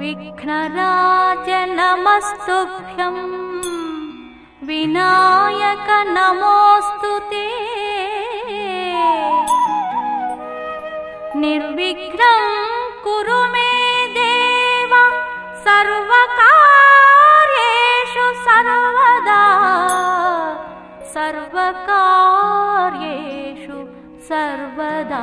विघ्नराज नमस्तुभ्यं विनायक नमोस्तुते निर्विघ्नं कुरु मे देव सर्वकार्येषु सर्वदा सर्वकार्येषु सर्वदा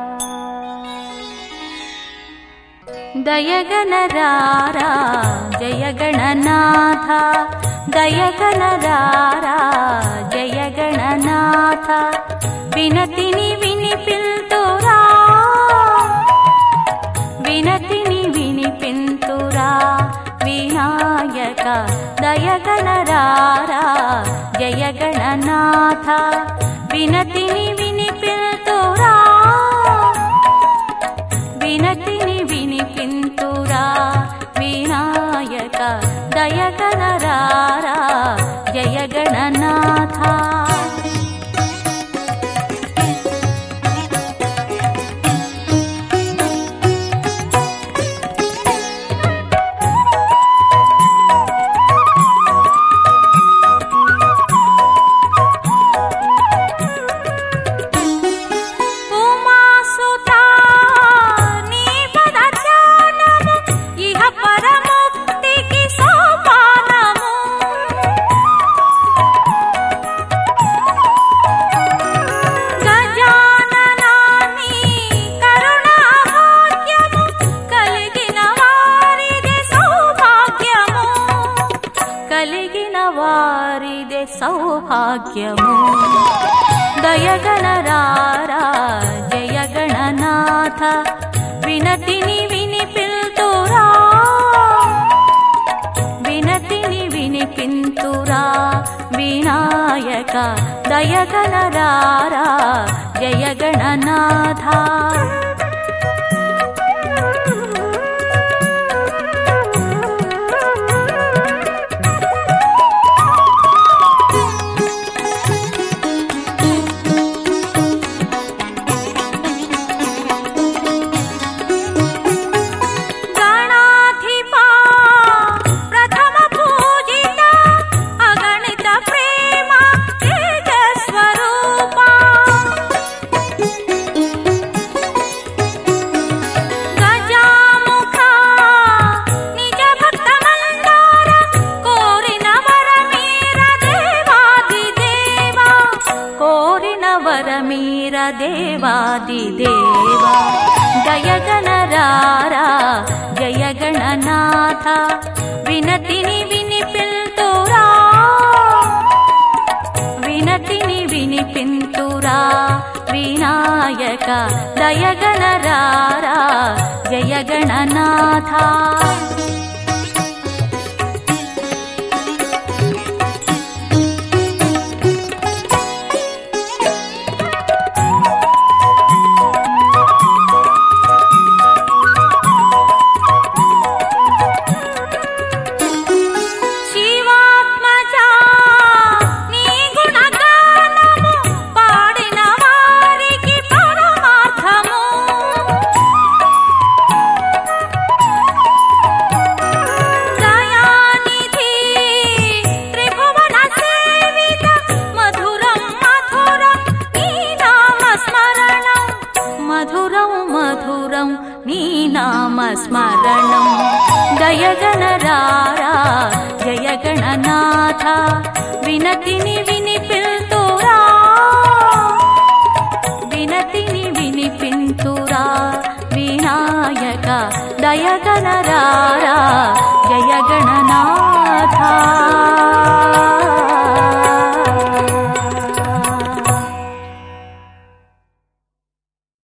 दयगणरारा जय गणनाथ दयगणरारा जय गणनाथ विनतिनि विनिपिल्तुरा विनतिनि विनिपिल्तुरा विनायक दयगणरारा जय गणनाथ विनतिनि विनिपिल्तुरा विनतिनि विनिपिल्तुरा विनायक दयगणरारा जय गणनाथ सौभाग्यमु दयगणरारा जय गणनाथ विनतिनि विनिपिल्तुरा विनतिनि विनिपिल्तुरा विनायक दयगणरारा जय गणनाथ देवादिदेवा जय गणरारा जय गणनाथ विनतिनि विनिपिल्तुरा विनतिनि विनिपिल्तुरा विनायक दय गणरारा जय गणनाथ स्मरणं दय गणरारा जय गणनाथ विनतिनि विनिपिल्तुरा